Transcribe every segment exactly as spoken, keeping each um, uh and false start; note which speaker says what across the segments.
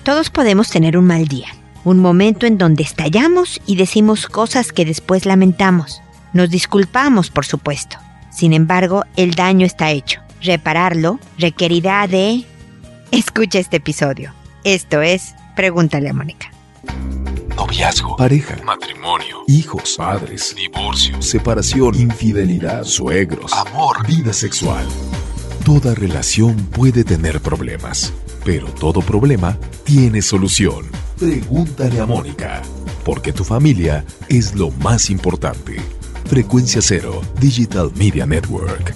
Speaker 1: Todos podemos tener un mal día, un momento en donde estallamos y decimos cosas que después lamentamos. Nos disculpamos, por supuesto. Sin embargo, el daño está hecho. Repararlo requerirá de... Escucha este episodio. Esto es Pregúntale a Mónica.
Speaker 2: Noviazgo, pareja, matrimonio, hijos, padres, divorcio, separación, infidelidad, suegros, amor, vida sexual. Toda relación puede tener problemas, pero todo problema tiene solución. Pregúntale a Mónica, porque tu familia es lo más importante. Frecuencia Cero, Digital Media Network.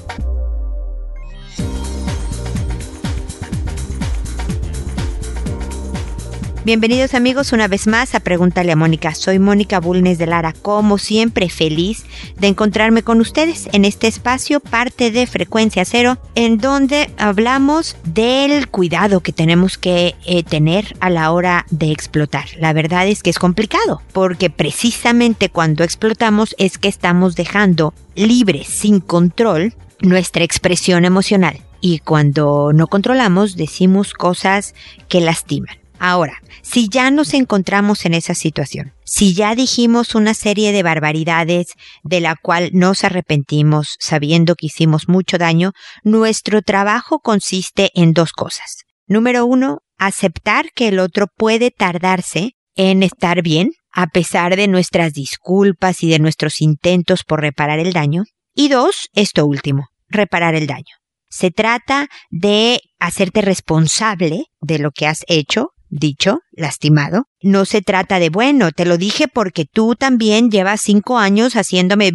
Speaker 1: Bienvenidos amigos una vez más a Pregúntale a Mónica. Soy Mónica Bulnes de Lara, como siempre feliz de encontrarme con ustedes en este espacio, parte de Frecuencia Cero, en donde hablamos del cuidado que tenemos que eh, tener a la hora de explotar. La verdad es que es complicado, porque precisamente cuando explotamos es que estamos dejando libre, sin control, nuestra expresión emocional. Y cuando no controlamos, decimos cosas que lastiman. Ahora, si ya nos encontramos en esa situación, si ya dijimos una serie de barbaridades de la cual nos arrepentimos sabiendo que hicimos mucho daño, nuestro trabajo consiste en dos cosas. Número uno, aceptar que el otro puede tardarse en estar bien, a pesar de nuestras disculpas y de nuestros intentos por reparar el daño. Y dos, esto último, reparar el daño. Se trata de hacerte responsable de lo que has hecho, dicho, lastimado. No se trata de, bueno, te lo dije porque tú también llevas cinco años haciéndome...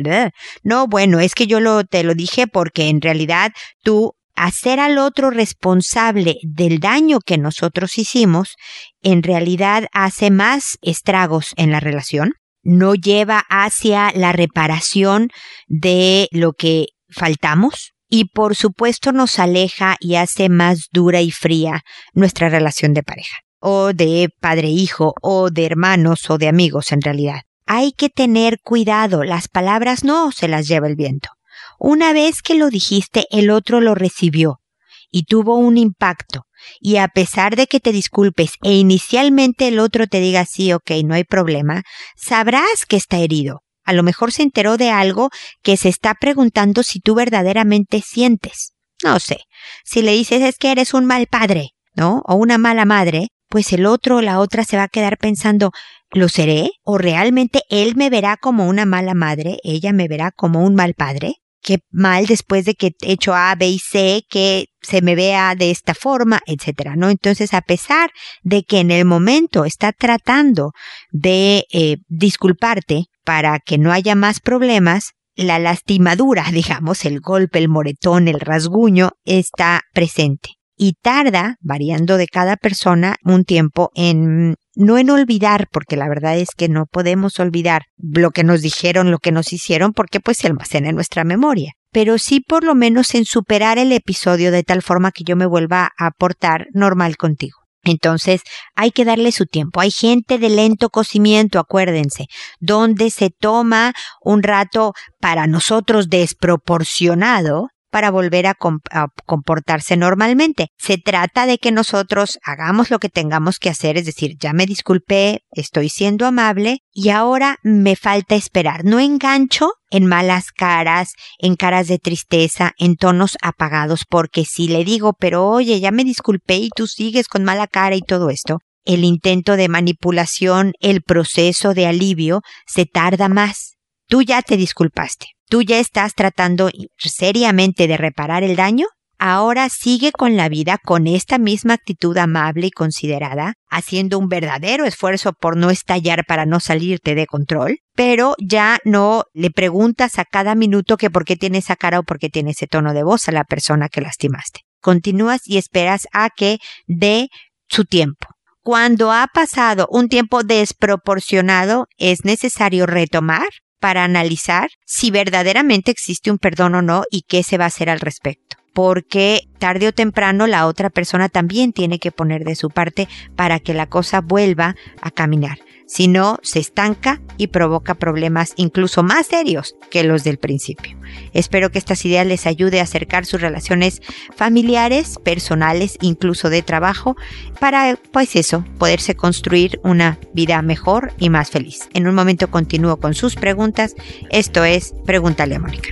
Speaker 1: No, bueno, es que yo lo, te lo dije porque en realidad tú... Hacer al otro responsable del daño que nosotros hicimos, en realidad hace más estragos en la relación. No lleva hacia la reparación de lo que faltamos. Y por supuesto nos aleja y hace más dura y fría nuestra relación de pareja, o de padre-hijo, o de hermanos, o de amigos en realidad. Hay que tener cuidado, las palabras no se las lleva el viento. Una vez que lo dijiste, el otro lo recibió y tuvo un impacto. Y a pesar de que te disculpes e inicialmente el otro te diga sí, ok, no hay problema, sabrás que está herido. A lo mejor se enteró de algo que se está preguntando si tú verdaderamente sientes. No sé, si le dices es que eres un mal padre, ¿no? O una mala madre, pues el otro o la otra se va a quedar pensando, ¿lo seré? ¿O realmente él me verá como una mala madre? ¿Ella me verá como un mal padre? Qué mal después de que he hecho A, B y C, que se me vea de esta forma, etcétera, ¿no? Entonces, a pesar de que en el momento está tratando de eh, disculparte para que no haya más problemas, la lastimadura, digamos, el golpe, el moretón, el rasguño, está presente. Y tarda, variando de cada persona, un tiempo en, no en olvidar, porque la verdad es que no podemos olvidar lo que nos dijeron, lo que nos hicieron, porque pues se almacena en nuestra memoria. Pero sí por lo menos en superar el episodio de tal forma que yo me vuelva a portar normal contigo. Entonces, hay que darle su tiempo. Hay gente de lento cocimiento, acuérdense, donde se toma un rato para nosotros desproporcionado para volver a, comp- a comportarse normalmente. Se trata de que nosotros hagamos lo que tengamos que hacer, es decir, ya me disculpé, estoy siendo amable y ahora me falta esperar. No engancho en malas caras, en caras de tristeza, en tonos apagados, porque si le digo, pero oye, ya me disculpé y tú sigues con mala cara y todo esto, el intento de manipulación, el proceso de alivio se tarda más. Tú ya te disculpaste. Tú ya estás tratando seriamente de reparar el daño. Ahora sigue con la vida con esta misma actitud amable y considerada, haciendo un verdadero esfuerzo por no estallar para no salirte de control, pero ya no le preguntas a cada minuto que por qué tiene esa cara o por qué tiene ese tono de voz a la persona que lastimaste. Continúas y esperas a que dé su tiempo. Cuando ha pasado un tiempo desproporcionado, es necesario retomar para analizar si verdaderamente existe un perdón o no y qué se va a hacer al respecto. Porque tarde o temprano la otra persona también tiene que poner de su parte para que la cosa vuelva a caminar. Si no, se estanca y provoca problemas incluso más serios que los del principio. Espero que estas ideas les ayude a acercar sus relaciones familiares, personales, incluso de trabajo, para, pues eso, poderse construir una vida mejor y más feliz. En un momento continúo con sus preguntas. Esto es Pregúntale a Mónica.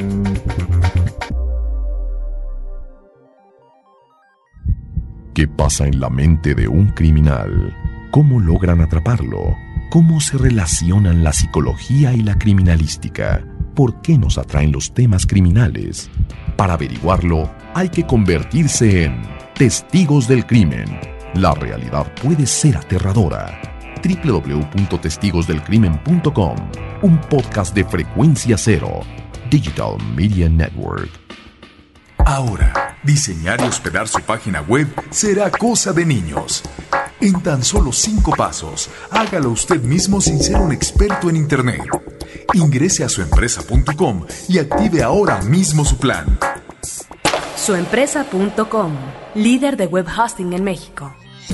Speaker 2: ¿Qué pasa en la mente de un criminal? ¿Cómo logran atraparlo? ¿Cómo se relacionan la psicología y la criminalística? ¿Por qué nos atraen los temas criminales? Para averiguarlo, hay que convertirse en testigos del crimen. La realidad puede ser aterradora. doble u doble u doble u punto testigos del crimen punto com, un podcast de Frecuencia Cero, Digital Media Network. Ahora, diseñar y hospedar su página web será cosa de niños. En tan solo cinco pasos, hágalo usted mismo sin ser un experto en Internet. Ingrese a su empresa punto com y active ahora mismo su plan.
Speaker 3: su empresa punto com, líder de web hosting en México.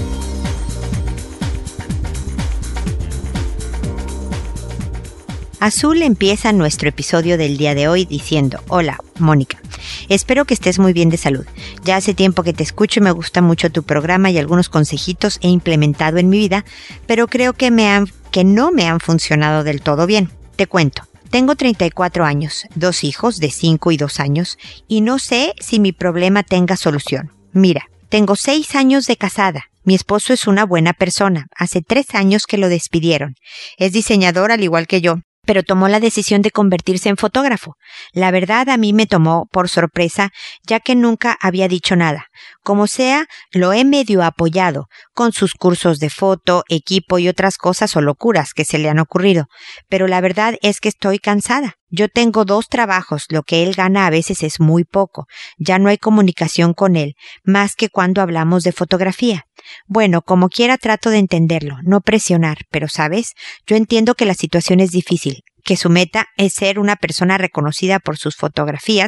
Speaker 1: Azul empieza nuestro episodio del día de hoy diciendo: hola, Mónica. Espero que estés muy bien de salud. Ya hace tiempo que te escucho y me gusta mucho tu programa y algunos consejitos he implementado en mi vida, pero creo que, me han, que no me han funcionado del todo bien. Te cuento. Tengo treinta y cuatro años, dos hijos de cinco y dos años, y no sé si mi problema tenga solución. Mira, tengo seis años de casada. Mi esposo es una buena persona. Hace tres años que lo despidieron. Es diseñador al igual que yo, pero tomó la decisión de convertirse en fotógrafo. La verdad, a mí me tomó por sorpresa, ya que nunca había dicho nada. Como sea, lo he medio apoyado con sus cursos de foto, equipo y otras cosas o locuras que se le han ocurrido. Pero la verdad es que estoy cansada. Yo tengo dos trabajos, lo que él gana a veces es muy poco. Ya no hay comunicación con él, más que cuando hablamos de fotografía. Bueno, como quiera trato de entenderlo, no presionar, pero ¿sabes? Yo entiendo que la situación es difícil, que su meta es ser una persona reconocida por sus fotografías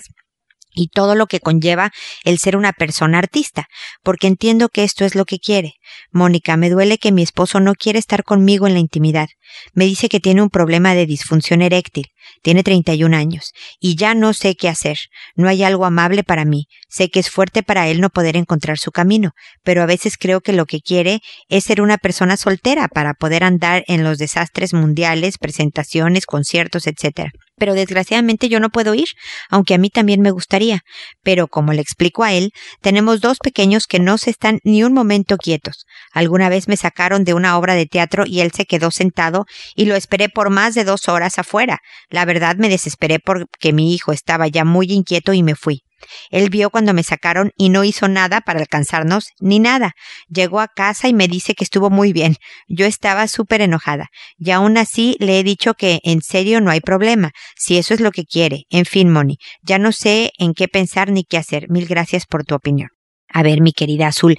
Speaker 1: y todo lo que conlleva el ser una persona artista, porque entiendo que esto es lo que quiere. Mónica, me duele que mi esposo no quiere estar conmigo en la intimidad. Me dice que tiene un problema de disfunción eréctil. Tiene treinta y un años y ya no sé qué hacer. No hay algo amable para mí. Sé que es fuerte para él no poder encontrar su camino, pero a veces creo que lo que quiere es ser una persona soltera para poder andar en los desastres mundiales, presentaciones, conciertos, etcétera. Pero desgraciadamente yo no puedo ir, aunque a mí también me gustaría. Pero como le explico a él, tenemos dos pequeños que no se están ni un momento quietos. Alguna vez me sacaron de una obra de teatro y él se quedó sentado y lo esperé por más de dos horas afuera. La verdad me desesperé porque mi hijo estaba ya muy inquieto y me fui. Él vio cuando me sacaron y no hizo nada para alcanzarnos, ni nada. Llegó a casa y me dice que estuvo muy bien. Yo estaba súper enojada. Y aún así le he dicho que en serio no hay problema, si eso es lo que quiere. En fin, Moni, ya no sé en qué pensar ni qué hacer. Mil gracias por tu opinión. A ver, mi querida Azul,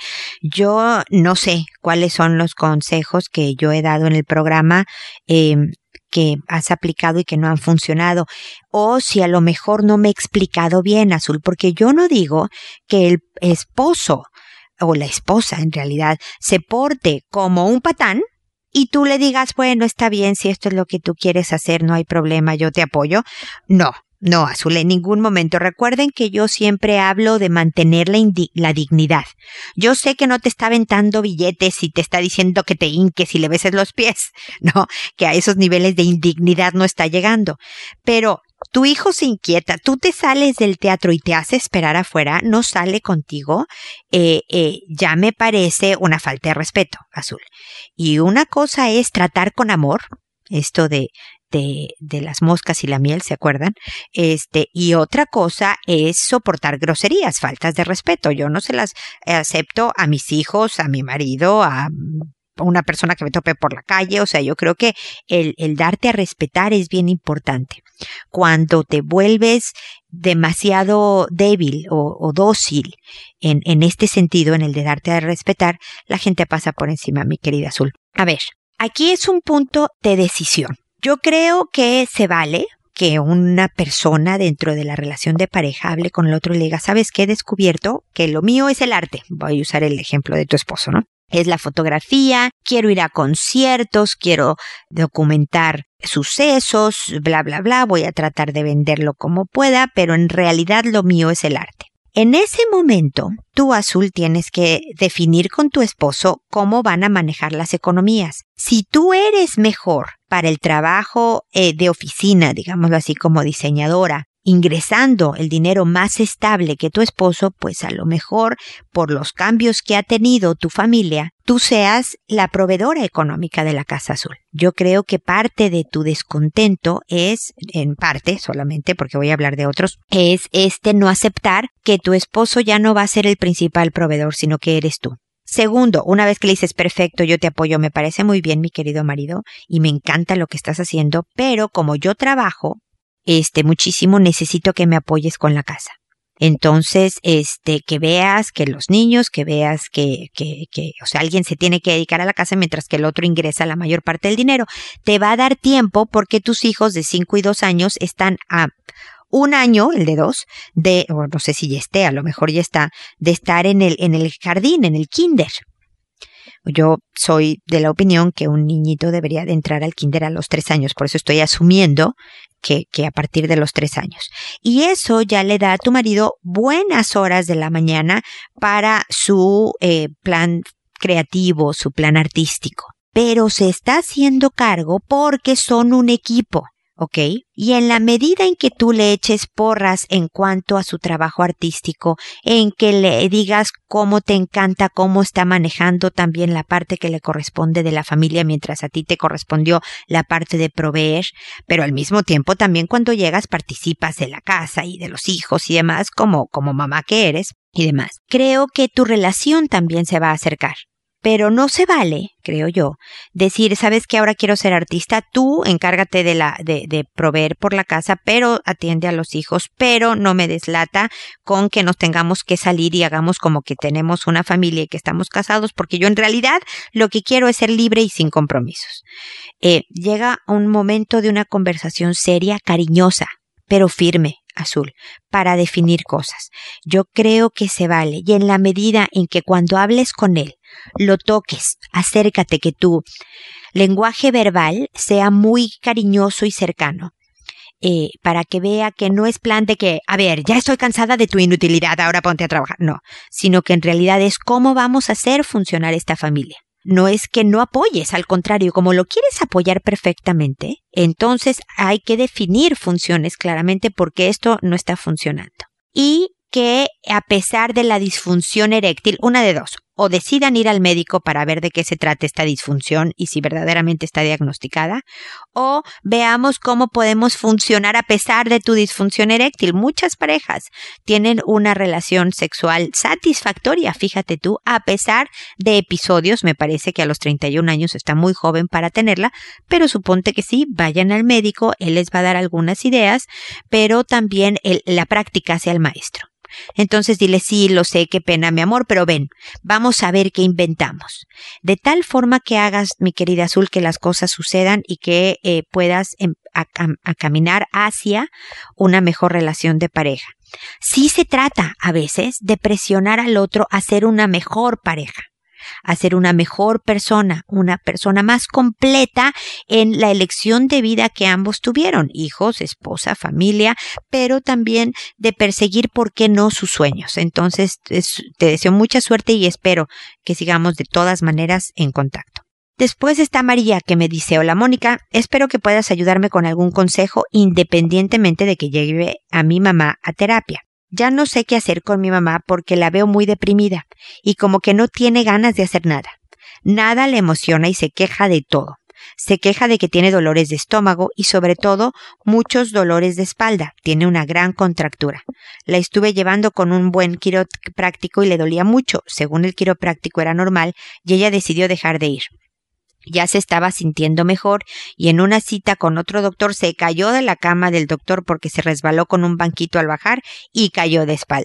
Speaker 1: yo no sé cuáles son los consejos que yo he dado en el programa eh, que has aplicado y que no han funcionado, o si a lo mejor no me he explicado bien, Azul, porque yo no digo que el esposo o la esposa en realidad se porte como un patán y tú le digas, bueno, está bien, si esto es lo que tú quieres hacer, no hay problema, yo te apoyo. No. No, Azul, en ningún momento. Recuerden que yo siempre hablo de mantener la, indi- la dignidad. Yo sé que no te está aventando billetes y te está diciendo que te hinques y le beses los pies, no, que a esos niveles de indignidad no está llegando. Pero tu hijo se inquieta, tú te sales del teatro y te hace esperar afuera, no sale contigo, eh, eh, ya me parece una falta de respeto, Azul. Y una cosa es tratar con amor, esto de De, de las moscas y la miel, ¿se acuerdan? Este, y otra cosa es soportar groserías, faltas de respeto. Yo no se las acepto a mis hijos, a mi marido, a una persona que me tope por la calle. O sea, yo creo que el, el darte a respetar es bien importante. Cuando te vuelves demasiado débil o, o dócil en, en este sentido, en el de darte a respetar, la gente pasa por encima, mi querida Azul. A ver, aquí es un punto de decisión. Yo creo que se vale que una persona dentro de la relación de pareja hable con el otro y le diga, ¿sabes qué? He descubierto que lo mío es el arte. Voy a usar el ejemplo de tu esposo, ¿no? es la fotografía, quiero ir a conciertos, quiero documentar sucesos, bla, bla, bla, voy a tratar de venderlo como pueda, pero en realidad lo mío es el arte. En ese momento, tú, Azul, tienes que definir con tu esposo cómo van a manejar las economías. Si tú eres mejor para el trabajo eh, de oficina, digámoslo así, como diseñadora, ingresando el dinero más estable que tu esposo, pues a lo mejor por los cambios que ha tenido tu familia, tú seas la proveedora económica de la Casa Azul. Yo creo que parte de tu descontento es, en parte solamente, porque voy a hablar de otros, es este no aceptar que tu esposo ya no va a ser el principal proveedor, sino que eres tú. Segundo, una vez que le dices, perfecto, yo te apoyo, me parece muy bien, mi querido marido, y me encanta lo que estás haciendo, pero como yo trabajo, este, muchísimo, necesito que me apoyes con la casa. Entonces, este, que veas que los niños, que veas que, que, que, o sea, alguien se tiene que dedicar a la casa mientras que el otro ingresa la mayor parte del dinero. Te va a dar tiempo porque tus hijos de cinco y dos años están a un año, el de dos, de, o no sé si ya esté, a lo mejor ya está, de estar en el, en el jardín, en el kinder. Yo soy de la opinión que un niñito debería de entrar al kinder a los tres años, por eso estoy asumiendo que, que a partir de los tres años. Y eso ya le da a tu marido buenas horas de la mañana para su eh, plan creativo, su plan artístico. Pero se está haciendo cargo porque son un equipo. ¿Ok? Y en la medida en que tú le eches porras en cuanto a su trabajo artístico, en que le digas cómo te encanta, cómo está manejando también la parte que le corresponde de la familia, mientras a ti te correspondió la parte de proveer, pero al mismo tiempo también cuando llegas participas de la casa y de los hijos y demás, como, como mamá que eres y demás. Creo que tu relación también se va a acercar. Pero no se vale, creo yo, decir, ¿sabes qué? Ahora quiero ser artista, tú encárgate de la de, de proveer por la casa, pero atiende a los hijos, pero no me deslata con que nos tengamos que salir y hagamos como que tenemos una familia y que estamos casados, porque yo en realidad lo que quiero es ser libre y sin compromisos. Eh, llega un momento de una conversación seria, cariñosa, pero firme, Azul, para definir cosas. Yo creo que se vale, y en la medida en que cuando hables con él, lo toques, acércate, que tu lenguaje verbal sea muy cariñoso y cercano, eh, para que vea que no es plan de que, a ver, ya estoy cansada de tu inutilidad, ahora ponte a trabajar. No, sino que en realidad es cómo vamos a hacer funcionar esta familia. No es que no apoyes, al contrario, como lo quieres apoyar perfectamente, entonces hay que definir funciones claramente porque esto no está funcionando. Y que a pesar de la disfunción eréctil, una de dos, o decidan ir al médico para ver de qué se trata esta disfunción y si verdaderamente está diagnosticada, o veamos cómo podemos funcionar a pesar de tu disfunción eréctil. Muchas parejas tienen una relación sexual satisfactoria, fíjate tú, a pesar de episodios. Me parece que a los treinta y un años está muy joven para tenerla, pero suponte que sí, vayan al médico, él les va a dar algunas ideas, pero también el, la práctica hace al maestro. Entonces dile, sí, lo sé, qué pena, mi amor, pero ven, vamos a ver qué inventamos. De tal forma que hagas, mi querida Azul, que las cosas sucedan y que eh, puedas em, a, a, a caminar hacia una mejor relación de pareja. Sí se trata, a veces, de presionar al otro a ser una mejor pareja, a ser una mejor persona, una persona más completa en la elección de vida que ambos tuvieron, hijos, esposa, familia, pero también de perseguir, ¿por qué no?, sus sueños. Entonces, es, te deseo mucha suerte y espero que sigamos de todas maneras en contacto. Después está María, que me dice, hola Mónica, espero que puedas ayudarme con algún consejo independientemente de que lleve a mi mamá a terapia. Ya no sé qué hacer con mi mamá porque la veo muy deprimida y como que no tiene ganas de hacer nada. Nada le emociona y se queja de todo. Se queja de que tiene dolores de estómago y sobre todo muchos dolores de espalda. Tiene una gran contractura. La estuve llevando con un buen quiropráctico y le dolía mucho. Según el quiropráctico era normal y ella decidió dejar de ir. Ya se estaba sintiendo mejor y en una cita con otro doctor se cayó de la cama del doctor porque se resbaló con un banquito al bajar y cayó de espalda.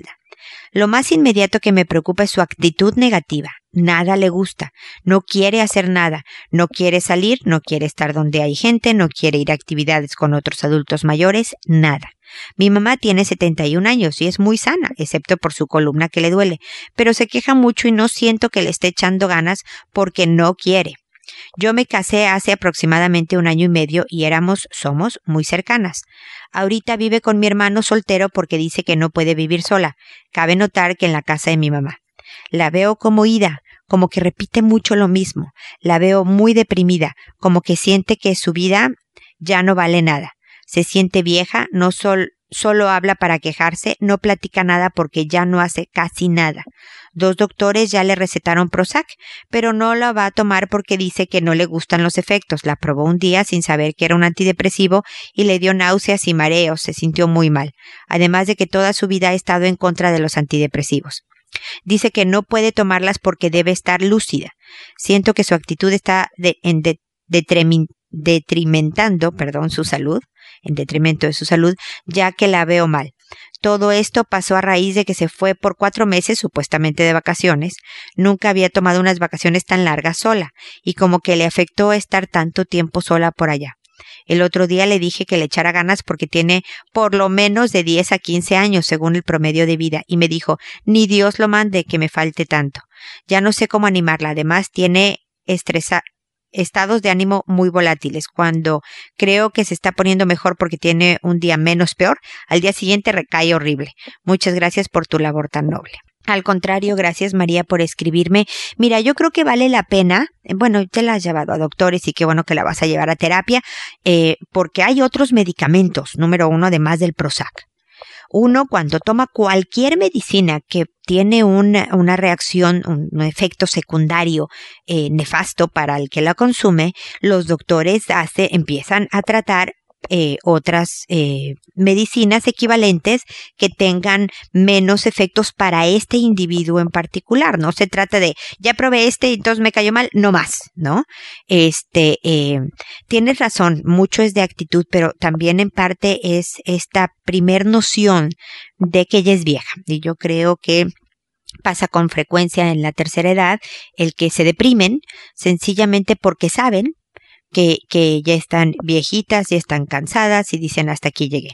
Speaker 1: Lo más inmediato que me preocupa es su actitud negativa. Nada le gusta, no quiere hacer nada, no quiere salir, no quiere estar donde hay gente, no quiere ir a actividades con otros adultos mayores, nada. Mi mamá tiene setenta y un años y es muy sana, excepto por su columna que le duele, pero se queja mucho y no siento que le esté echando ganas porque no quiere. Yo me casé hace aproximadamente un año y medio y éramos, somos muy cercanas. Ahorita vive con mi hermano soltero porque dice que no puede vivir sola. Cabe notar que en la casa de mi mamá. La veo como ida, como que repite mucho lo mismo. La veo muy deprimida, como que siente que su vida ya no vale nada. Se siente vieja, no sol, solo habla para quejarse, no platica nada porque ya no hace casi nada. Dos doctores ya le recetaron Prozac, pero no la va a tomar porque dice que no le gustan los efectos. La probó un día sin saber que era un antidepresivo y le dio náuseas y mareos, se sintió muy mal. Además de que toda su vida ha estado en contra de los antidepresivos. Dice que no puede tomarlas porque debe estar lúcida. Siento que su actitud está de, en de, detrimi, detrimentando perdón, su salud, en detrimento de su salud, ya que la veo mal. Todo esto pasó a raíz de que se fue por cuatro meses supuestamente de vacaciones. Nunca había tomado unas vacaciones tan largas sola y como que le afectó estar tanto tiempo sola por allá. El otro día le dije que le echara ganas porque tiene por lo menos de diez a quince años según el promedio de vida y me dijo, ni Dios lo mande que me falte tanto. Ya no sé cómo animarla, además tiene estresa estados de ánimo muy volátiles. Cuando creo que se está poniendo mejor porque tiene un día menos peor, al día siguiente recae horrible. Muchas gracias por tu labor tan noble. Al contrario, gracias María por escribirme. Mira, yo creo que vale la pena, bueno, te la has llevado a doctores y qué bueno que la vas a llevar a terapia, eh, porque hay otros medicamentos, número uno, además del Prozac. Uno, cuando toma cualquier medicina que tiene una, una reacción, un, un efecto secundario eh, nefasto para el que la consume, los doctores hace, empiezan a tratar eh, otras eh, medicinas equivalentes que tengan menos efectos para este individuo en particular. No se trata de, ya probé este y entonces me cayó mal, no más, ¿no? Este, eh, tienes razón, mucho es de actitud, pero también en parte es esta primer noción de que ella es vieja. Y yo creo que pasa con frecuencia en la tercera edad el que se deprimen sencillamente porque saben que, que ya están viejitas, ya están cansadas y dicen hasta aquí llegué.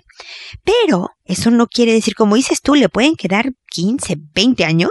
Speaker 1: Pero eso no quiere decir, como dices tú, le pueden quedar quince, veinte años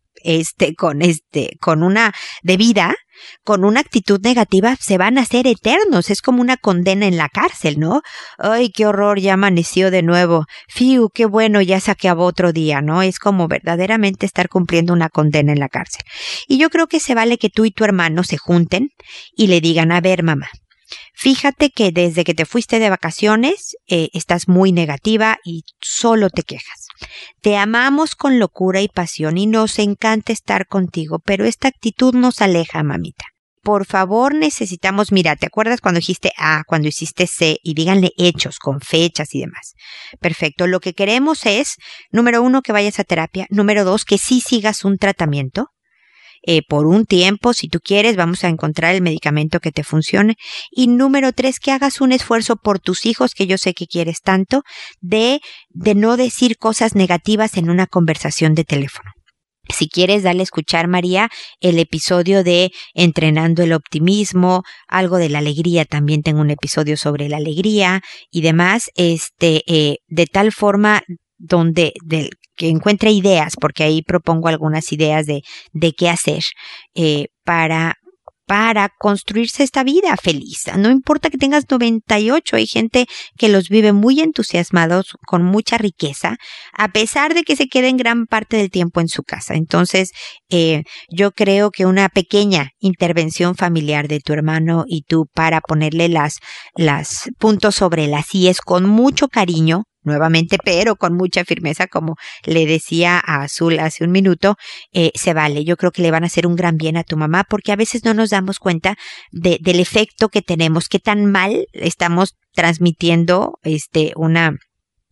Speaker 1: este, con este, con una de vida, con una actitud negativa, se van a hacer eternos. Es como una condena en la cárcel, ¿no? Ay, qué horror, ya amaneció de nuevo. Fiu, qué bueno, ya se acabó otro día, ¿no? Es como verdaderamente estar cumpliendo una condena en la cárcel. Y yo creo que se vale que tú y tu hermano se junten y le digan, a ver, mamá, fíjate que desde que te fuiste de vacaciones eh, estás muy negativa y solo te quejas. Te amamos con locura y pasión y nos encanta estar contigo, pero esta actitud nos aleja, mamita. Por favor, necesitamos, mira, ¿te acuerdas cuando dijiste A, cuando hiciste C? Y díganle hechos con fechas y demás. Perfecto. Lo que queremos es, número uno, que vayas a terapia. Número dos, que sí sigas un tratamiento. Eh, por un tiempo, si tú quieres, vamos a encontrar el medicamento que te funcione. Y número tres, que hagas un esfuerzo por tus hijos, que yo sé que quieres tanto, de, de no decir cosas negativas en una conversación de teléfono. Si quieres, dale a escuchar, María, el episodio de Entrenando el Optimismo, algo de la alegría, también tengo un episodio sobre la alegría y demás, este, eh, de tal forma donde, del, que encuentre ideas, porque ahí propongo algunas ideas de, de qué hacer, eh, para, para construirse esta vida feliz. No importa que tengas noventa y ocho, hay gente que los vive muy entusiasmados, con mucha riqueza, a pesar de que se queden gran parte del tiempo en su casa. Entonces, eh, yo creo que una pequeña intervención familiar de tu hermano y tú para ponerle las, las puntos sobre las íes con mucho cariño, nuevamente, pero con mucha firmeza, como le decía a Azul hace un minuto, eh, se vale. Yo creo que le van a hacer un gran bien a tu mamá, porque a veces no nos damos cuenta de, del efecto que tenemos, qué tan mal estamos transmitiendo este una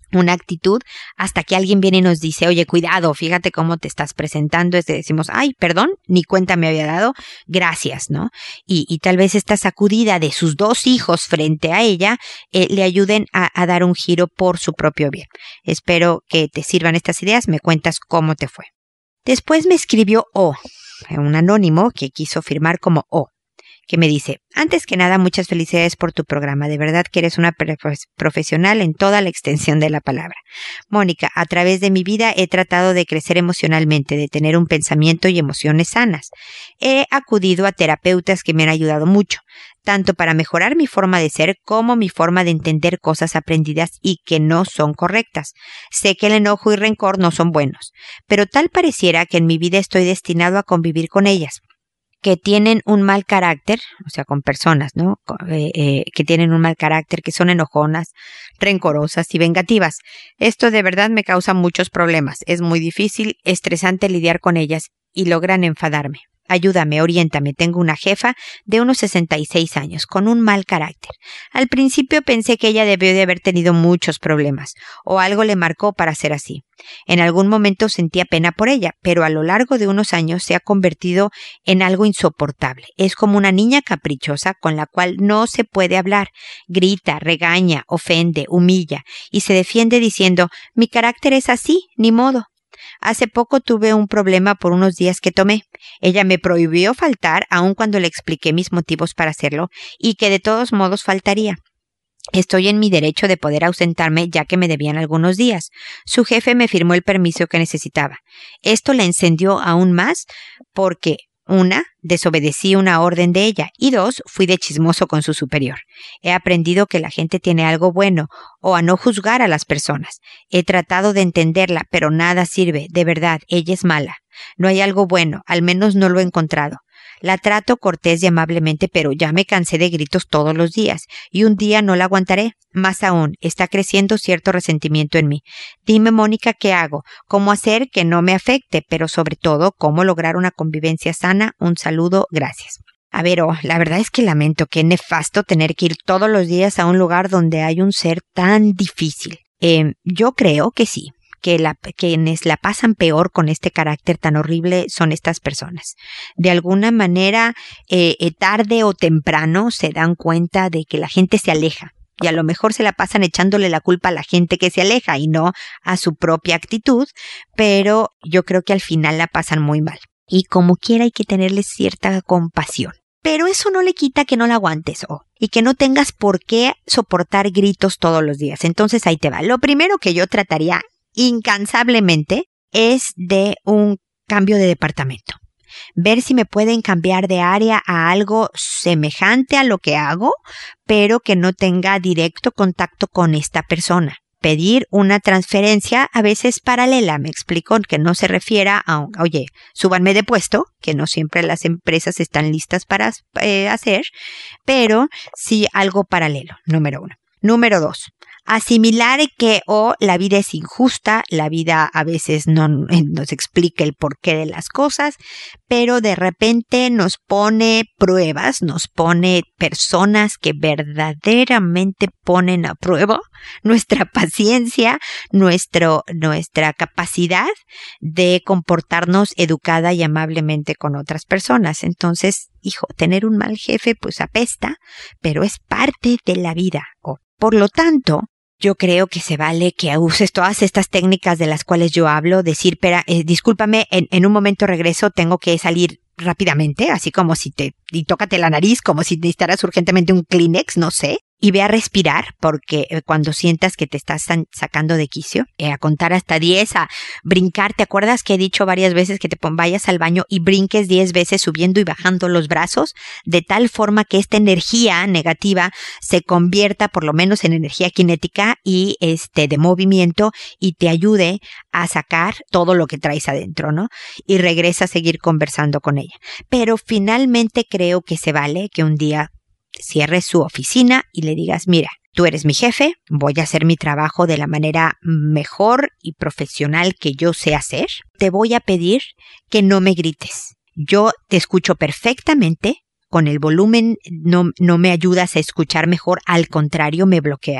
Speaker 1: una actitud hasta que alguien viene y nos dice, oye, cuidado, fíjate cómo te estás presentando. Es de decimos, ay, perdón, ni cuenta me había dado, gracias, ¿no? Y, y tal vez esta sacudida de sus dos hijos frente a ella eh, le ayuden a, a dar un giro por su propio bien. Espero que te sirvan estas ideas, me cuentas cómo te fue. Después me escribió O, un anónimo que quiso firmar como O, que me dice, antes que nada, muchas felicidades por tu programa. De verdad que eres una profesional en toda la extensión de la palabra. Mónica, a través de mi vida he tratado de crecer emocionalmente, de tener un pensamiento y emociones sanas. He acudido a terapeutas que me han ayudado mucho, tanto para mejorar mi forma de ser como mi forma de entender cosas aprendidas y que no son correctas. Sé que el enojo y rencor no son buenos, pero tal pareciera que en mi vida estoy destinado a convivir con ellas, que tienen un mal carácter, o sea, con personas, ¿no? Eh, eh, que tienen un mal carácter, que son enojonas, rencorosas y vengativas. Esto de verdad me causa muchos problemas. Es muy difícil, estresante lidiar con ellas y logran enfadarme. Ayúdame, oriéntame. Tengo una jefa de unos sesenta y seis años, con un mal carácter. Al principio pensé que ella debió de haber tenido muchos problemas, o algo le marcó para ser así. En algún momento sentía pena por ella, pero a lo largo de unos años se ha convertido en algo insoportable. Es como una niña caprichosa con la cual no se puede hablar. Grita, regaña, ofende, humilla, y se defiende diciendo, mi carácter es así, ni modo. Hace poco tuve un problema por unos días que tomé. Ella me prohibió faltar aun cuando le expliqué mis motivos para hacerlo y que de todos modos faltaría. Estoy en mi derecho de poder ausentarme ya que me debían algunos días. Su jefe me firmó el permiso que necesitaba. Esto la encendió aún más porque, una, desobedecí una orden de ella y dos, fui de chismoso con su superior. He aprendido que la gente tiene algo bueno o a no juzgar a las personas. He tratado de entenderla, pero nada sirve. De verdad, ella es mala. No hay algo bueno, al menos no lo he encontrado. La trato cortés y amablemente, pero ya me cansé de gritos todos los días, y un día no la aguantaré. Más aún, está creciendo cierto resentimiento en mí. Dime, Mónica, ¿qué hago? ¿Cómo hacer que no me afecte? Pero sobre todo, ¿cómo lograr una convivencia sana? Un saludo, gracias. A ver, oh, la verdad es que lamento, qué nefasto tener que ir todos los días a un lugar donde hay un ser tan difícil. Eh, yo creo que sí. Que la, quienes la pasan peor con este carácter tan horrible son estas personas. De alguna manera, eh, eh, tarde o temprano se dan cuenta de que la gente se aleja y a lo mejor se la pasan echándole la culpa a la gente que se aleja y no a su propia actitud, pero yo creo que al final la pasan muy mal. Y como quiera hay que tenerles cierta compasión. Pero eso no le quita que no la aguantes, oh, y que no tengas por qué soportar gritos todos los días. Entonces ahí te va. Lo primero que yo trataría incansablemente es de un cambio de departamento. Ver si me pueden cambiar de área a algo semejante a lo que hago, pero que no tenga directo contacto con esta persona. Pedir una transferencia a veces paralela, me explico, que no se refiera a, oye, súbanme de puesto, que no siempre las empresas están listas para eh, hacer, pero sí algo paralelo, número uno. Número dos. Asimilar que o oh, la vida es injusta, la vida a veces no nos explica el porqué de las cosas, pero de repente nos pone pruebas, nos pone personas que verdaderamente ponen a prueba nuestra paciencia, nuestro, nuestra capacidad de comportarnos educada y amablemente con otras personas. Entonces, hijo, tener un mal jefe pues apesta, pero es parte de la vida. Oh. Por lo tanto, yo creo que se vale que uses todas estas técnicas de las cuales yo hablo, decir, pera, eh, discúlpame, en, en un momento regreso, tengo que salir rápidamente, así como si te, y tócate la nariz, como si necesitaras urgentemente un Kleenex, no sé, y ve a respirar, porque cuando sientas que te estás sacando de quicio, eh, a contar hasta diez, a brincar. ¿Te acuerdas que he dicho varias veces que te vayas al baño y brinques diez veces subiendo y bajando los brazos? De tal forma que esta energía negativa se convierta por lo menos en energía cinética y este de movimiento y te ayude a sacar todo lo que traes adentro, ¿no? Y regresa a seguir conversando con ella. Pero finalmente creo que se vale que un día cierres su oficina y le digas, mira, tú eres mi jefe, voy a hacer mi trabajo de la manera mejor y profesional que yo sé hacer. Te voy a pedir que no me grites. Yo te escucho perfectamente, con el volumen no, no me ayudas a escuchar mejor, al contrario, me bloquea.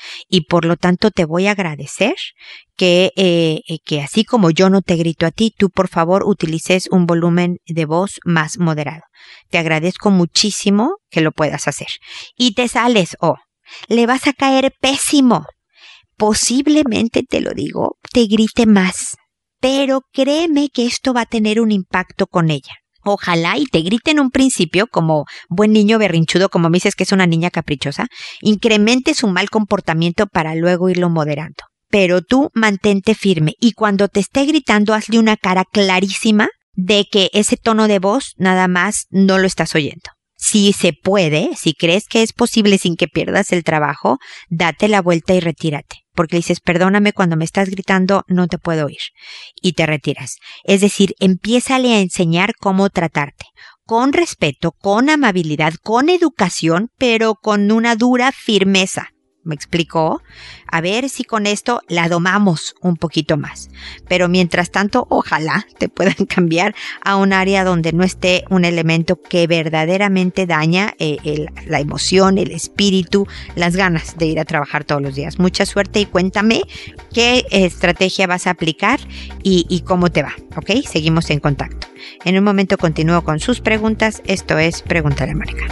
Speaker 1: y por lo tanto te voy a agradecer que, eh, que así como yo no te grito a ti, tú por favor utilices un volumen de voz más moderado. Te agradezco muchísimo que lo puedas hacer. Y te sales, oh, le vas a caer pésimo. Posiblemente, te lo digo, te grite más, pero créeme que esto va a tener un impacto con ella. Ojalá y te grite en un principio como buen niño berrinchudo, como me dices que es una niña caprichosa, incremente su mal comportamiento para luego irlo moderando. Pero tú mantente firme y cuando te esté gritando hazle una cara clarísima de que ese tono de voz nada más no lo estás oyendo. Si se puede, si crees que es posible sin que pierdas el trabajo, date la vuelta y retírate. Porque dices, perdóname, cuando me estás gritando no te puedo oír. Y te retiras. Es decir, empiézale a enseñar cómo tratarte. Con respeto, con amabilidad, con educación, pero con una dura firmeza. ¿Me explicó? A ver si con esto la domamos un poquito más. Pero mientras tanto, ojalá te puedan cambiar a un área donde no esté un elemento que verdaderamente daña eh, el, la emoción, el espíritu, las ganas de ir a trabajar todos los días. Mucha suerte y cuéntame qué estrategia vas a aplicar y, y cómo te va, ¿ok? Seguimos en contacto. En un momento continúo con sus preguntas. Esto es Pregúntale a Mónica.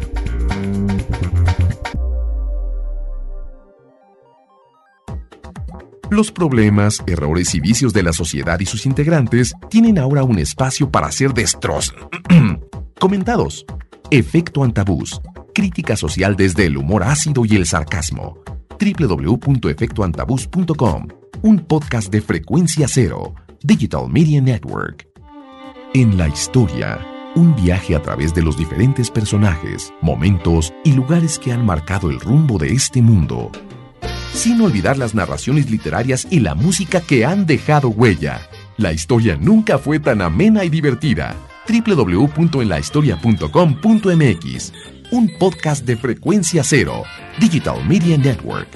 Speaker 2: Los problemas, errores y vicios de la sociedad y sus integrantes tienen ahora un espacio para ser destroz... comentados. Efecto Antabús. Crítica social desde el humor ácido y el sarcasmo. doble u doble u doble u punto efecto antabús punto com. Un podcast de Frecuencia Cero. Digital Media Network. En la historia, un viaje a través de los diferentes personajes, momentos y lugares que han marcado el rumbo de este mundo. Sin olvidar las narraciones literarias y la música que han dejado huella. La historia nunca fue tan amena y divertida. doble u doble u doble u punto en la historia punto com punto m x. Un podcast de Frecuencia Cero. Digital Media Network.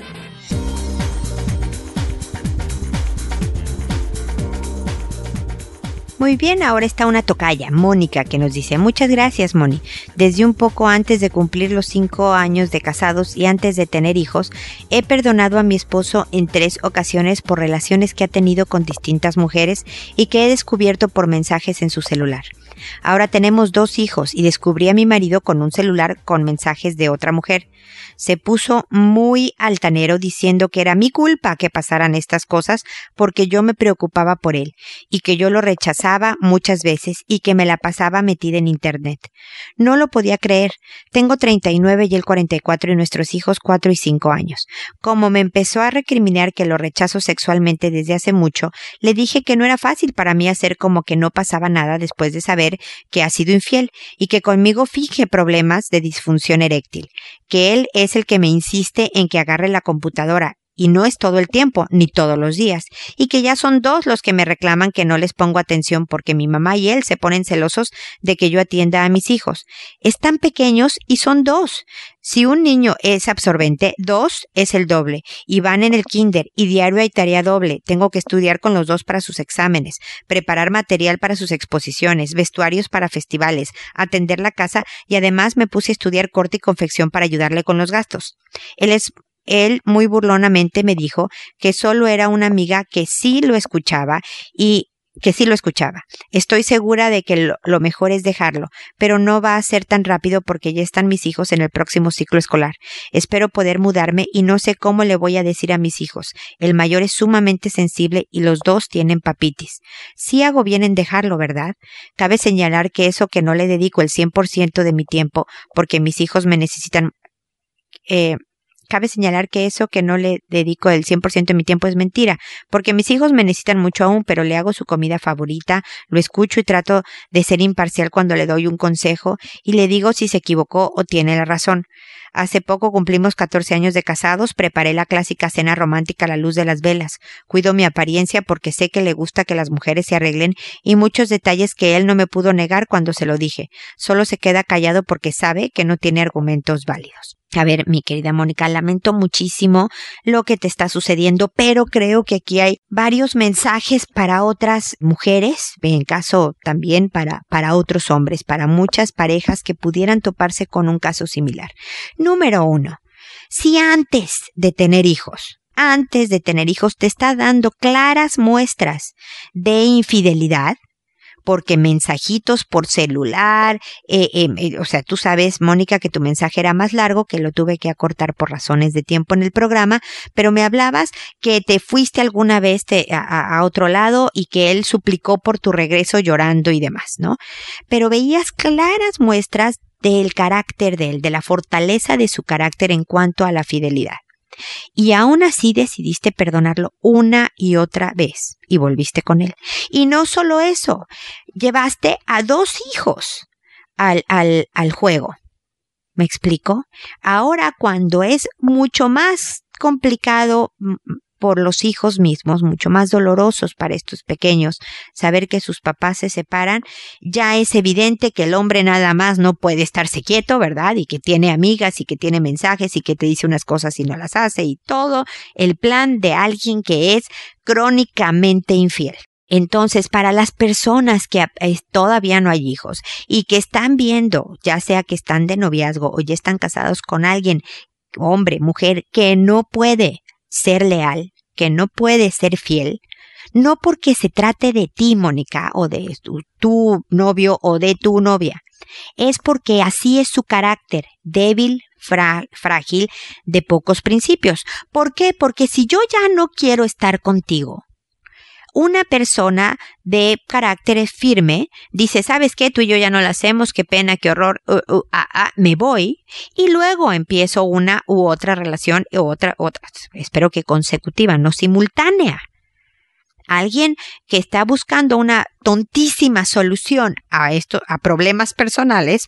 Speaker 1: Muy bien, ahora está una tocaya, Mónica, que nos dice, muchas gracias, Moni. Desde un poco antes de cumplir los cinco años de casados y antes de tener hijos, he perdonado a mi esposo en tres ocasiones por relaciones que ha tenido con distintas mujeres y que he descubierto por mensajes en su celular. Ahora tenemos dos hijos y descubrí a mi marido con un celular con mensajes de otra mujer. Se puso muy altanero diciendo que era mi culpa que pasaran estas cosas porque yo me preocupaba por él y que yo lo rechazaba muchas veces y que me la pasaba metida en internet. No lo podía creer. Tengo treinta y nueve y él cuarenta y cuatro y nuestros hijos cuatro y cinco años. Como me empezó a recriminar que lo rechazo sexualmente desde hace mucho, le dije que no era fácil para mí hacer como que no pasaba nada después de saber que ha sido infiel y que conmigo finge problemas de disfunción eréctil, que él es el que me insiste en que agarre la computadora y no es todo el tiempo, ni todos los días, y que ya son dos los que me reclaman que no les pongo atención porque mi mamá y él se ponen celosos de que yo atienda a mis hijos. Están pequeños y son dos. Si un niño es absorbente, dos es el doble, y van en el kinder, y diario hay tarea doble. Tengo que estudiar con los dos para sus exámenes, preparar material para sus exposiciones, vestuarios para festivales, atender la casa, y además me puse a estudiar corte y confección para ayudarle con los gastos. Él es Él muy burlonamente me dijo que solo era una amiga que sí lo escuchaba y que sí lo escuchaba. Estoy segura de que lo, lo mejor es dejarlo, pero no va a ser tan rápido porque ya están mis hijos en el próximo ciclo escolar. Espero poder mudarme y no sé cómo le voy a decir a mis hijos. El mayor es sumamente sensible y los dos tienen papitis. Sí hago bien en dejarlo, ¿verdad? Cabe señalar que eso que no le dedico el cien por ciento de mi tiempo porque mis hijos me necesitan... Eh, Cabe señalar que eso que no le dedico el cien por ciento de mi tiempo es mentira, porque mis hijos me necesitan mucho aún, pero le hago su comida favorita, lo escucho y trato de ser imparcial cuando le doy un consejo y le digo si se equivocó o tiene la razón. Hace poco cumplimos catorce años de casados, preparé la clásica cena romántica a la luz de las velas. Cuido mi apariencia porque sé que le gusta que las mujeres se arreglen y muchos detalles que él no me pudo negar cuando se lo dije. Solo se queda callado porque sabe que no tiene argumentos válidos. A ver, mi querida Mónica, lamento muchísimo lo que te está sucediendo, pero creo que aquí hay varios mensajes para otras mujeres, en caso también para, para otros hombres, para muchas parejas que pudieran toparse con un caso similar. Número uno. Si antes de tener hijos, antes de tener hijos te está dando claras muestras de infidelidad, porque mensajitos por celular, eh, eh, eh, o sea, tú sabes, Mónica, que tu mensaje era más largo, que lo tuve que acortar por razones de tiempo en el programa, pero me hablabas que te fuiste alguna vez te, a, a otro lado y que él suplicó por tu regreso llorando y demás, ¿no? Pero veías claras muestras del carácter de él, de la fortaleza de su carácter en cuanto a la fidelidad. Y aún así decidiste perdonarlo una y otra vez y volviste con él. Y no solo eso, llevaste a dos hijos al, al, al juego. ¿Me explico? Ahora, cuando es mucho más complicado por los hijos mismos, mucho más dolorosos para estos pequeños, saber que sus papás se separan, ya es evidente que el hombre nada más no puede estarse quieto, ¿verdad? Y que tiene amigas y que tiene mensajes y que te dice unas cosas y no las hace y todo el plan de alguien que es crónicamente infiel. Entonces, para las personas que todavía no hay hijos y que están viendo, ya sea que están de noviazgo o ya están casados con alguien, hombre, mujer, que no puede ser leal, que no puede ser fiel, no porque se trate de ti, Mónica, o de tu, tu novio o de tu novia, es porque así es su carácter, débil, fra- frágil, de pocos principios. ¿Por qué? Porque si yo ya no quiero estar contigo, una persona de carácter firme dice, ¿sabes qué? Tú y yo ya no la hacemos, qué pena, qué horror, uh, uh, ah, ah, me voy. Y luego empiezo una u otra relación, u otra, otra, espero que consecutiva, no simultánea. Alguien que está buscando una tontísima solución a esto, a problemas personales,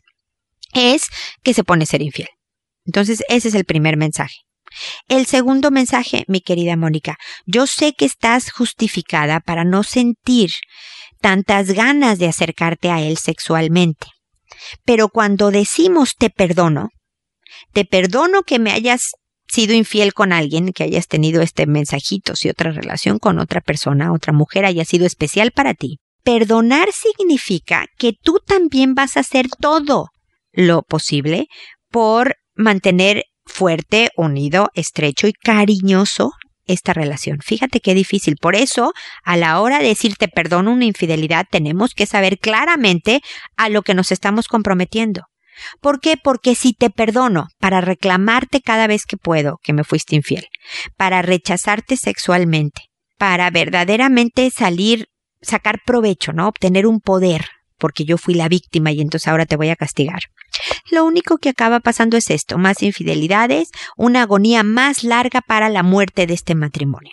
Speaker 1: es que se pone a ser infiel. Entonces, ese es el primer mensaje. El segundo mensaje, mi querida Mónica, yo sé que estás justificada para no sentir tantas ganas de acercarte a él sexualmente. Pero cuando decimos te perdono, te perdono que me hayas sido infiel con alguien, que hayas tenido este mensajitos y otra relación con otra persona, otra mujer haya sido especial para ti. Perdonar significa que tú también vas a hacer todo lo posible por mantener fuerte, unido, estrecho y cariñoso esta relación. Fíjate qué difícil. Por eso, a la hora de decir te perdono una infidelidad, tenemos que saber claramente a lo que nos estamos comprometiendo. ¿Por qué? Porque si te perdono para reclamarte cada vez que puedo que me fuiste infiel, para rechazarte sexualmente, para verdaderamente salir, sacar provecho, ¿no? Obtener un poder, porque yo fui la víctima y entonces ahora te voy a castigar. Lo único que acaba pasando es esto, más infidelidades, una agonía más larga para la muerte de este matrimonio.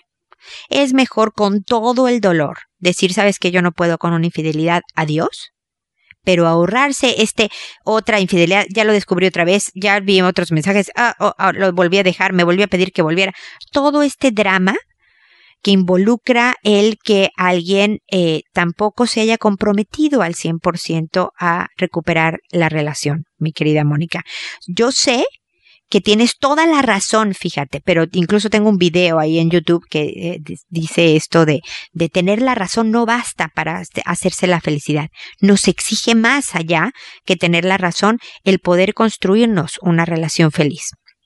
Speaker 1: Es mejor con todo el dolor decir, ¿sabes qué? Yo no puedo con una infidelidad, adiós, pero ahorrarse este otra infidelidad, ya lo descubrí otra vez, ya vi otros mensajes, ah, oh, oh, lo volví a dejar, me volví a pedir que volviera. Todo este drama que involucra el que alguien eh, tampoco se haya comprometido al cien por ciento a recuperar la relación, mi querida Mónica. Yo sé que tienes toda la razón, fíjate, pero incluso tengo un video ahí en YouTube que eh, dice esto de, de tener la razón no basta para hacerse la felicidad. Nos exige más allá que tener la razón el poder construirnos una relación feliz.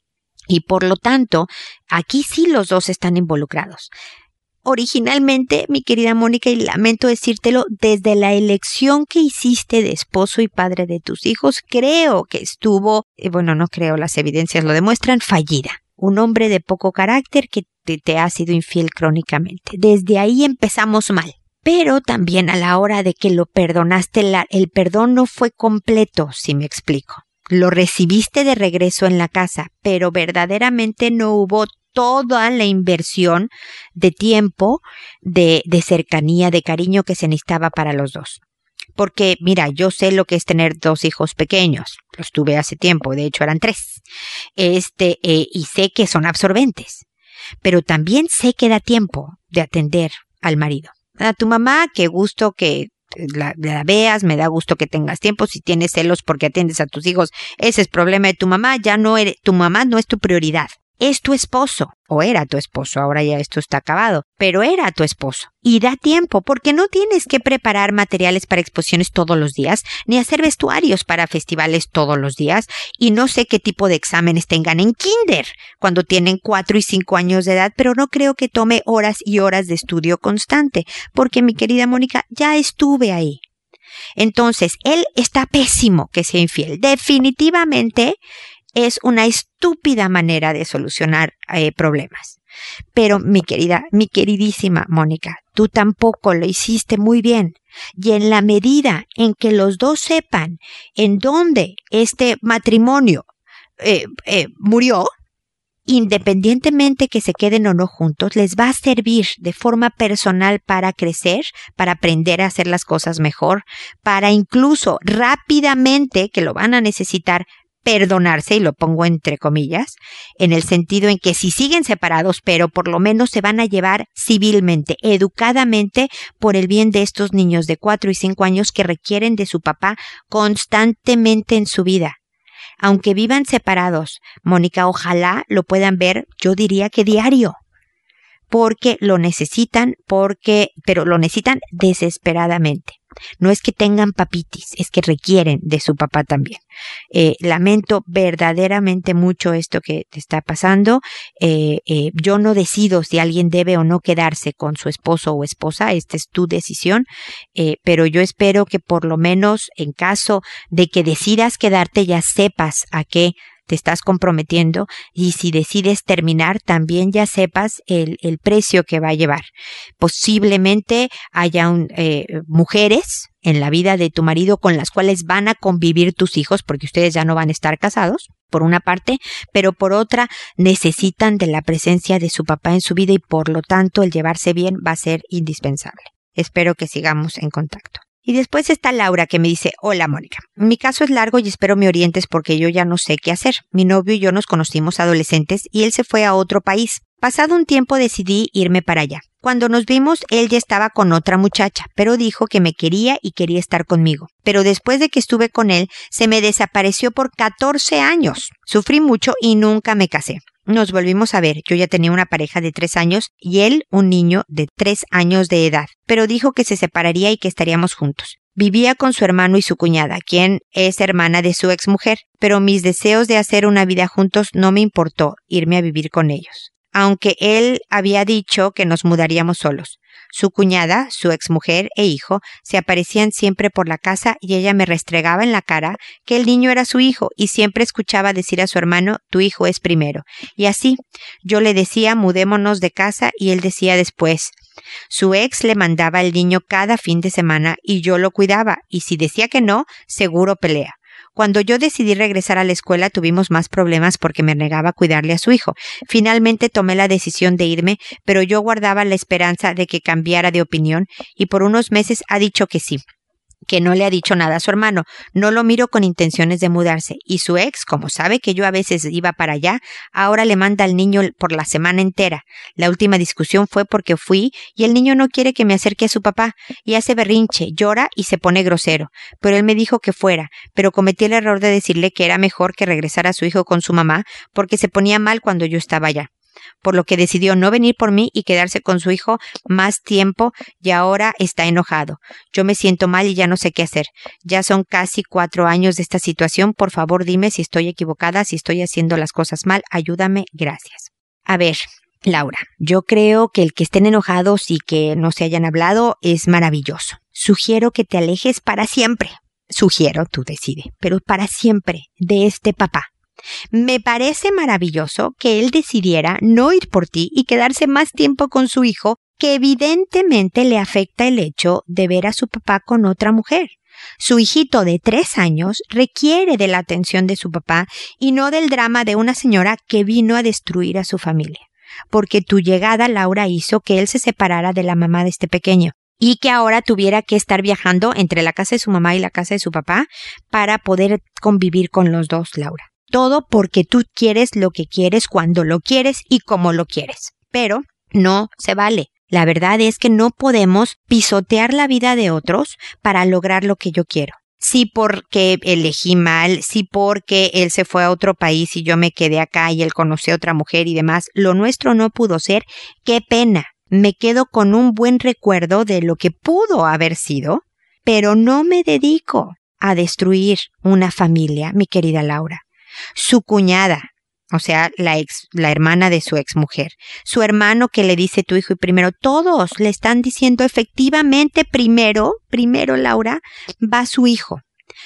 Speaker 1: Y por lo tanto, aquí sí los dos están involucrados. Originalmente, mi querida Mónica, y lamento decírtelo, desde la elección que hiciste de esposo y padre de tus hijos, creo que estuvo, eh, bueno, no creo, las evidencias lo demuestran, fallida. Un hombre de poco carácter que te, te ha sido infiel crónicamente. Desde ahí empezamos mal. Pero también a la hora de que lo perdonaste, la, el perdón no fue completo, si me explico. Lo recibiste de regreso en la casa, pero verdaderamente no hubo toda la inversión de tiempo, de, de cercanía, de cariño que se necesitaba para los dos. Porque, mira, yo sé lo que es tener dos hijos pequeños. Los tuve hace tiempo, de hecho eran tres. Este, eh, y sé que son absorbentes. Pero también sé que da tiempo de atender al marido. A tu mamá, qué gusto que La, la veas, me da gusto que tengas tiempo. Si tienes celos porque atiendes a tus hijos, ese es problema de tu mamá. Ya no eres, tu mamá no es tu prioridad. es tu esposo, o era tu esposo, ahora ya esto está acabado, pero era tu esposo. Y da tiempo, porque no tienes que preparar materiales para exposiciones todos los días, ni hacer vestuarios para festivales todos los días, y no sé qué tipo de exámenes tengan en kinder, cuando tienen cuatro y cinco años de edad, pero no creo que tome horas y horas de estudio constante, porque mi querida Mónica, ya estuve ahí. Entonces, él está pésimo que sea infiel. Definitivamente es una estúpida manera de solucionar eh, problemas. Pero mi querida, mi queridísima Mónica, tú tampoco lo hiciste muy bien. Y en la medida en que los dos sepan en dónde este matrimonio eh, eh, murió, independientemente que se queden o no juntos, les va a servir de forma personal para crecer, para aprender a hacer las cosas mejor, para incluso rápidamente, que lo van a necesitar, perdonarse, y lo pongo entre comillas, en el sentido en que si siguen separados, pero por lo menos se van a llevar civilmente, educadamente, por el bien de estos niños de cuatro y cinco años que requieren de su papá constantemente en su vida. Aunque vivan separados, Mónica, ojalá lo puedan ver, yo diría que diario, porque lo necesitan, porque, pero lo necesitan desesperadamente. No es que tengan papitis, es que requieren de su papá también. Eh, lamento verdaderamente mucho esto que te está pasando. Eh, eh, yo no decido si alguien debe o no quedarse con su esposo o esposa, esta es tu decisión, eh, pero yo espero que por lo menos en caso de que decidas quedarte ya sepas a qué te estás comprometiendo, y si decides terminar también ya sepas el, el precio que va a llevar. Posiblemente haya un, eh, mujeres en la vida de tu marido con las cuales van a convivir tus hijos, porque ustedes ya no van a estar casados, por una parte, pero por otra necesitan de la presencia de su papá en su vida y por lo tanto el llevarse bien va a ser indispensable. Espero que sigamos en contacto. Y después está Laura, que me dice: hola Mónica, mi caso es largo y espero me orientes porque yo ya no sé qué hacer. Mi novio y yo nos conocimos adolescentes y él se fue a otro país. Pasado un tiempo decidí irme para allá. Cuando nos vimos, él ya estaba con otra muchacha, pero dijo que me quería y quería estar conmigo. Pero después de que estuve con él, se me desapareció por catorce años. Sufrí mucho y nunca me casé. Nos volvimos a ver. Yo ya tenía una pareja de tres años y él un niño de tres años de edad, pero dijo que se separaría y que estaríamos juntos. Vivía con su hermano y su cuñada, quien es hermana de su exmujer, pero mis deseos de hacer una vida juntos no me importó irme a vivir con ellos, aunque él había dicho que nos mudaríamos solos. Su cuñada, su exmujer e hijo se aparecían siempre por la casa y ella me restregaba en la cara que el niño era su hijo y siempre escuchaba decir a su hermano: tu hijo es primero. Y así, yo le decía: mudémonos de casa, y él decía después. Su ex le mandaba al niño cada fin de semana y yo lo cuidaba, y si decía que no, seguro pelea. Cuando yo decidí regresar a la escuela tuvimos más problemas porque me negaba a cuidarle a su hijo. Finalmente tomé la decisión de irme, pero yo guardaba la esperanza de que cambiara de opinión y por unos meses ha dicho que sí, que no le ha dicho nada a su hermano. No lo miro con intenciones de mudarse. Y su ex, como sabe que yo a veces iba para allá, ahora le manda al niño por la semana entera. La última discusión fue porque fui y el niño no quiere que me acerque a su papá y hace berrinche, llora y se pone grosero. Pero él me dijo que fuera, pero cometí el error de decirle que era mejor que regresara a su hijo con su mamá porque se ponía mal cuando yo estaba allá. Por lo que decidió no venir por mí y quedarse con su hijo más tiempo y ahora está enojado. Yo me siento mal y ya no sé qué hacer. Ya son casi cuatro años de esta situación. Por favor, dime si estoy equivocada, si estoy haciendo las cosas mal. Ayúdame, gracias. A ver, Laura, yo creo que el que estén enojados y que no se hayan hablado es maravilloso. Sugiero que te alejes para siempre. Sugiero, tú decides, pero para siempre de este papá. Me parece maravilloso que él decidiera no ir por ti y quedarse más tiempo con su hijo, que evidentemente le afecta el hecho de ver a su papá con otra mujer. Su hijito de tres años requiere de la atención de su papá y no del drama de una señora que vino a destruir a su familia. Porque tu llegada, Laura, hizo que él se separara de la mamá de este pequeño y que ahora tuviera que estar viajando entre la casa de su mamá y la casa de su papá para poder convivir con los dos, Laura. Todo porque tú quieres lo que quieres, cuando lo quieres y como lo quieres. Pero no se vale. La verdad es que no podemos pisotear la vida de otros para lograr lo que yo quiero. sí porque elegí mal, sí porque él se fue a otro país y yo me quedé acá y él conoció a otra mujer y demás. Lo nuestro no pudo ser. ¡Qué pena! Me quedo con un buen recuerdo de lo que pudo haber sido, pero no me dedico a destruir una familia, mi querida Laura. Su cuñada, o sea, la ex, la hermana de su exmujer, su hermano que le dice tu hijo y primero, todos le están diciendo efectivamente primero, primero Laura, va su hijo,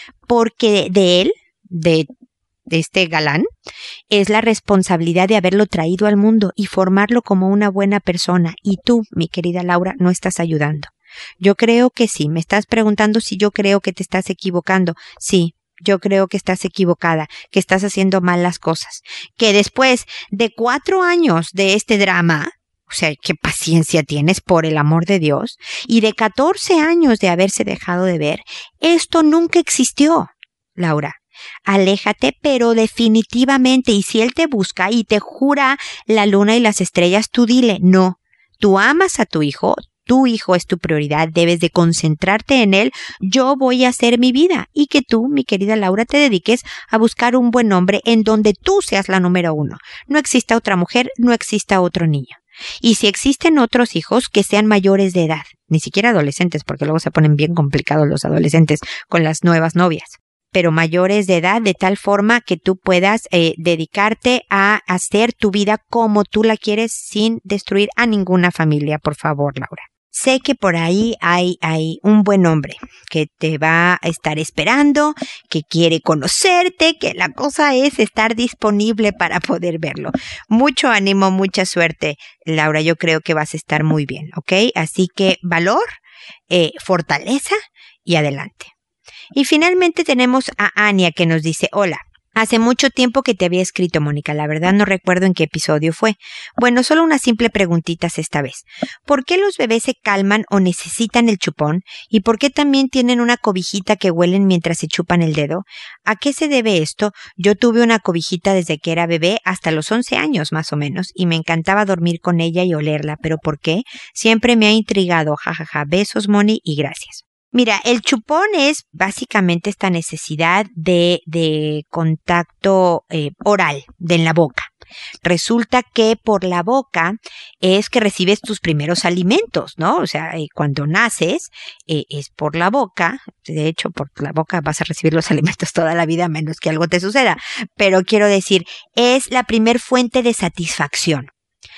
Speaker 1: porque de él, de, de este galán, es la responsabilidad de haberlo traído al mundo y formarlo como una buena persona. Y tú, mi querida Laura, no estás ayudando. Yo creo que sí. Me estás preguntando si yo creo que te estás equivocando. Sí, yo creo que estás equivocada, que estás haciendo mal las cosas. Que después de cuatro años de este drama, o sea, qué paciencia tienes, por el amor de Dios, y de catorce años de haberse dejado de ver, esto nunca existió, Laura. Aléjate, pero definitivamente, y si él te busca y te jura la luna y las estrellas, tú dile, no, tú amas a tu hijo, tu hijo es tu prioridad, debes de concentrarte en él, yo voy a hacer mi vida, y que tú, mi querida Laura, te dediques a buscar un buen hombre en donde tú seas la número uno. No exista otra mujer, no exista otro niño. Y si existen otros hijos, que sean mayores de edad, ni siquiera adolescentes, porque luego se ponen bien complicados los adolescentes con las nuevas novias, pero mayores de edad, de tal forma que tú puedas eh, dedicarte a hacer tu vida como tú la quieres sin destruir a ninguna familia, por favor, Laura. Sé que por ahí hay, hay un buen hombre que te va a estar esperando, que quiere conocerte, que la cosa es estar disponible para poder verlo. Mucho ánimo, mucha suerte, Laura. Yo creo que vas a estar muy bien, ¿ok? Así que valor, eh, fortaleza y adelante. Y finalmente tenemos a Ania que nos dice, hola, hace mucho tiempo que te había escrito, Mónica, la verdad no recuerdo en qué episodio fue. Bueno, solo unas simple preguntitas esta vez. ¿Por qué los bebés se calman o necesitan el chupón? ¿Y por qué también tienen una cobijita que huelen mientras se chupan el dedo? ¿A qué se debe esto? Yo tuve una cobijita desde que era bebé hasta los once años más o menos y me encantaba dormir con ella y olerla. ¿Pero por qué? Siempre me ha intrigado. Jajaja. Ja, ja. Besos, Moni, y gracias. Mira, el chupón es básicamente esta necesidad de, de contacto eh, oral, de en la boca. Resulta que por la boca es que recibes tus primeros alimentos, ¿no? O sea, eh, cuando naces eh, es por la boca. De hecho, por la boca vas a recibir los alimentos toda la vida, a menos que algo te suceda. Pero quiero decir, es la primer fuente de satisfacción.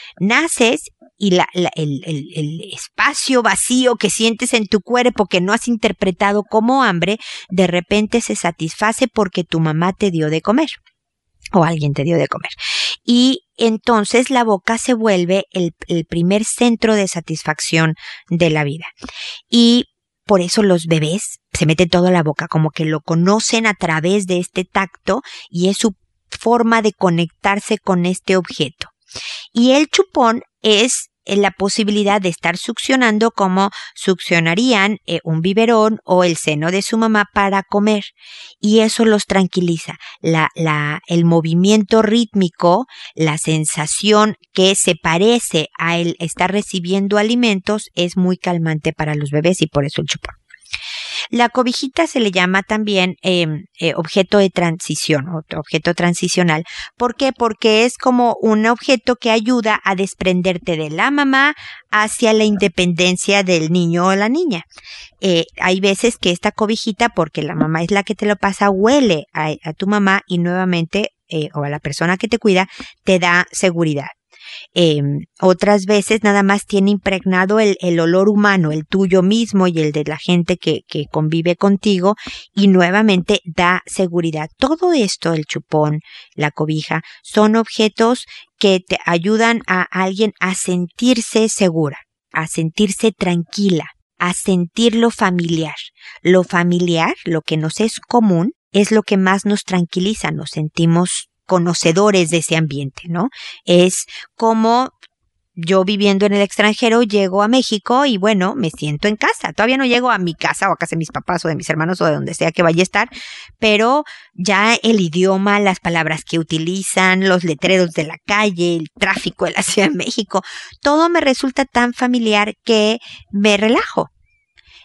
Speaker 1: Naces y la, la, el, el, el espacio vacío que sientes en tu cuerpo que no has interpretado como hambre, de repente se satisface porque tu mamá te dio de comer o alguien te dio de comer. Y entonces la boca se vuelve el, el primer centro de satisfacción de la vida. Y por eso los bebés se meten todo a la boca, como que lo conocen a través de este tacto y es su forma de conectarse con este objeto. Y el chupón es la posibilidad de estar succionando como succionarían eh, un biberón o el seno de su mamá para comer. Y eso los tranquiliza. La, la, el movimiento rítmico, la sensación que se parece a el estar recibiendo alimentos es muy calmante para los bebés y por eso el chupón. La cobijita se le llama también eh, eh, objeto de transición, objeto transicional. ¿Por qué? Porque es como un objeto que ayuda a desprenderte de la mamá hacia la independencia del niño o la niña. Eh, hay veces que esta cobijita, porque la mamá es la que te lo pasa, huele a, a tu mamá y nuevamente, eh, o a la persona que te cuida, te da seguridad. Eh, otras veces nada más tiene impregnado el, el olor humano, el tuyo mismo y el de la gente que, que convive contigo y nuevamente da seguridad. Todo esto, el chupón, la cobija, son objetos que te ayudan a alguien a sentirse segura, a sentirse tranquila, a sentirlo familiar. Lo familiar, lo que nos es común, es lo que más nos tranquiliza, nos sentimos conocedores de ese ambiente, ¿no? Es como yo viviendo en el extranjero llego a México y bueno, me siento en casa. Todavía no llego a mi casa o a casa de mis papás o de mis hermanos o de donde sea que vaya a estar, pero ya el idioma, las palabras que utilizan, los letreros de la calle, el tráfico de la Ciudad de México, todo me resulta tan familiar que me relajo.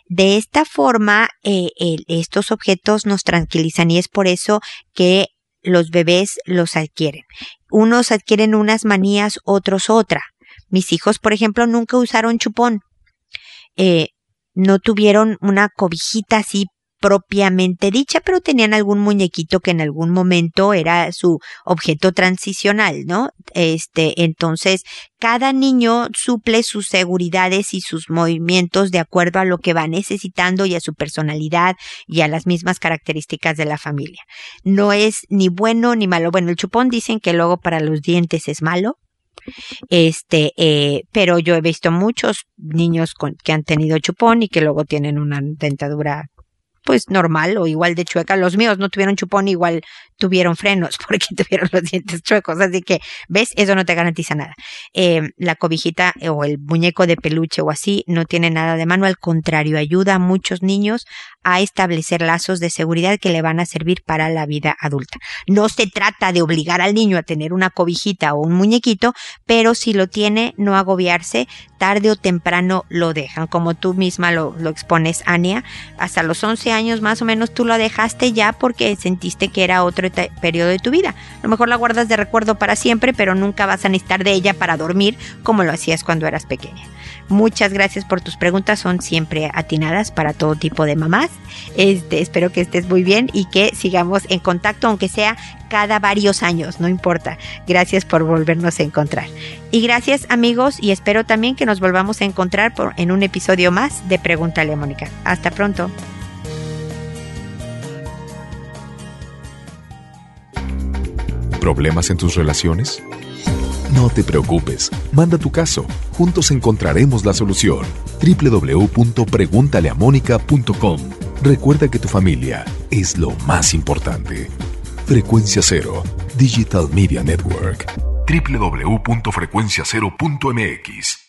Speaker 1: De esta forma, eh, el, estos objetos nos tranquilizan y es por eso que los bebés los adquieren. Unos adquieren unas manías, otros otra. Mis hijos, por ejemplo, nunca usaron chupón. Eh, no tuvieron una cobijita así propiamente dicha, pero tenían algún muñequito que en algún momento era su objeto transicional, ¿no? Este, entonces, cada niño suple sus seguridades y sus movimientos de acuerdo a lo que va necesitando y a su personalidad y a las mismas características de la familia. No es ni bueno ni malo. Bueno, el chupón dicen que luego para los dientes es malo. Este, eh, pero yo he visto muchos niños con, que han tenido chupón y que luego tienen una dentadura pues normal o igual de chueca. Los míos no tuvieron chupón, igual tuvieron frenos porque tuvieron los dientes chuecos. Así que, ¿ves? Eso no te garantiza nada. Eh, la cobijita o el muñeco de peluche o así no tiene nada de malo. Al contrario, ayuda a muchos niños a establecer lazos de seguridad que le van a servir para la vida adulta. No se trata de obligar al niño a tener una cobijita o un muñequito, pero si lo tiene, no agobiarse. Tarde o temprano lo dejan. Como tú misma lo, lo expones, Ania, hasta los once años más o menos tú lo dejaste ya porque sentiste que era otro te- periodo de tu vida. A lo mejor la guardas de recuerdo para siempre, pero nunca vas a necesitar de ella para dormir como lo hacías cuando eras pequeña. Muchas gracias por tus preguntas, son siempre atinadas para todo tipo de mamás. Este, espero que estés muy bien y que sigamos en contacto, aunque sea cada varios años, no importa. Gracias por volvernos a encontrar. Y gracias, amigos, y espero también que nos volvamos a encontrar por, en un episodio más de Pregúntale a Mónica. Hasta pronto.
Speaker 2: ¿Problemas en tus relaciones? No te preocupes, manda tu caso. Juntos encontraremos la solución. doble u doble u doble u punto preguntale a mónica punto com. Recuerda que tu familia es lo más importante. Frecuencia Cero, Digital Media Network. doble u doble u doble u punto frecuencia cero punto m x